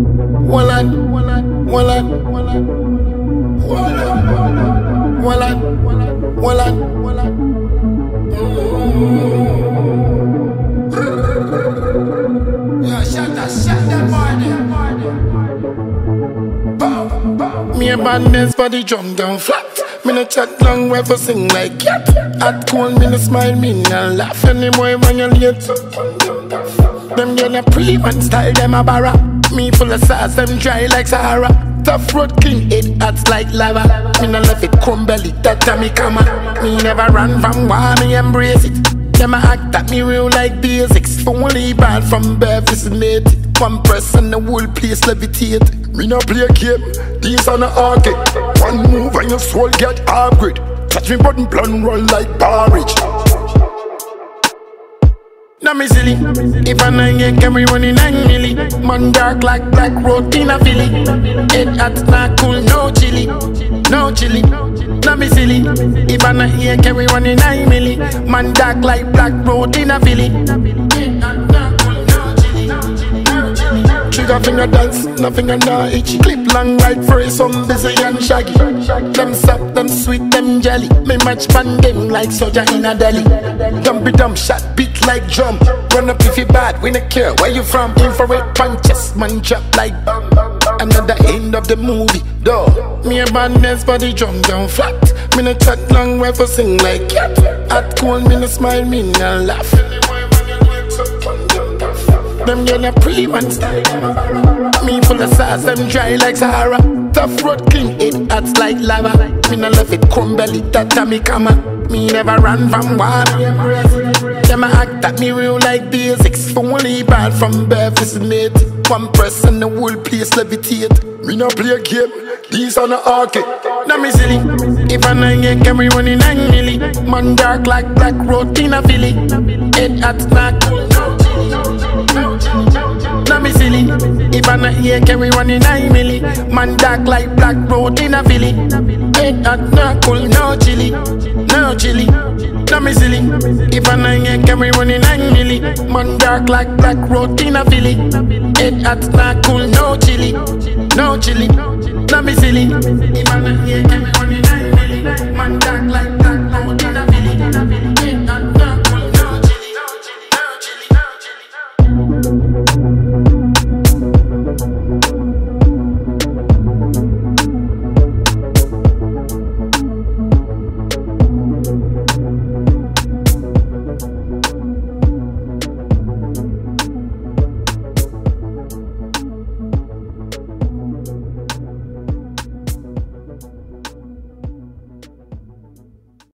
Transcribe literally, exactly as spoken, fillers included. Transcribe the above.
Walad, walad, walad, walad, walad, walad, walad. Yeah, shut that, shut that boy. Me a badness for the drum down flat. Me no chat long, we for sing like cat. At cold, me no smile, me no laugh anymore when you late. Them girl a pre-man style, them a barra. Me full of sauce, them dry like Sahara. Tough road king, it hot like lava. Me no love it, crumb belly, that time me come on. Me never run from war, me embrace it. Them a act at me real like basics. Only bad from birth is made. One person, the whole place levitate. Me no play a game, these are not arcade. One move and your soul get upgrade. Touch me button, plan roll like porridge. Now me silly, if I nine get carry running nine milli. Man dark like black road in a Philly. Head hot, not cool, no chili, no chili. Now me silly, if I nine get carry running nine milli. Man dark like black road in a Philly. Head hot, not cool, no chili, no chili. Trigger finger dance, nothing under itchy. Clip long right for some busy and shaggy. Them soft, them sweet, them jelly. Me match pan them like soldier in a deli. Dump it dump, shot beat like drum. Run up if you bad, we no care where you from. Infrared punches, man drop like bomb. Another end of the movie, though. Me a badness for the drum down flat. Me no chat long, we for sing like cat. At cold, me no smile, me no laugh. Them girl a pre-man style. Me full of sauce, them dry like Sahara. Tough road king, it hot like lava. Me no love it, crumb belly, that time me come on. Me never run from war. Them a act at me real like basics. Only bad from birth is made. One person, the whole place levitate. Me no play a game, these are not arcade. Now me silly, if I nine get carry running nine milli. Man dark like black road in a Philly. Head hot, not cool, no chili, no chili. Now me silly, if I not here carry running nine milli. Man dark like black road in a Philly. Head hot, not cool, no chili, no chili. Now me silly, if I not here carry running nine milli. Man dark like black road in a Philly. Head hot, not cool, no chili, no chili. Now me silly, if I not here carry running nine milli. Man dark like